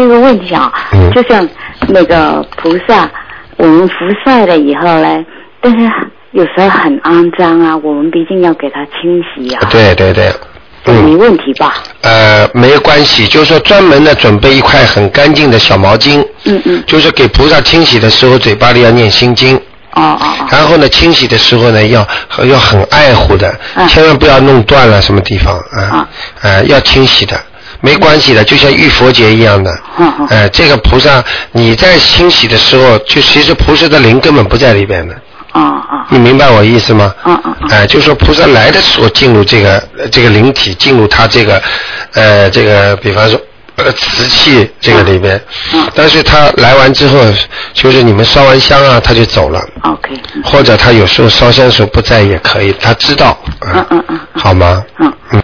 一个问题啊，就像那个菩萨，我们服晒了以后呢，但是有时候很肮脏啊，我们毕竟要给它清洗啊。 对对对。 没问题吧？ 没关系，就是说专门的准备一块很干净的小毛巾。就是给菩萨清洗的时候，嘴巴里要念心经。然后呢，清洗的时候呢，要很爱护的，千万不要弄断了什么地方要清洗的。没关系的，就像浴佛节一样的。这个菩萨你在清洗的时候，就其实菩萨的灵根本不在里边的。你明白我意思吗？就是说菩萨来的时候进入这个灵体，进入他这个比方说瓷器这个里边。但是他来完之后，就是你们烧完香啊，他就走了。或者他有时候烧香的时候不在也可以，他知道。好吗？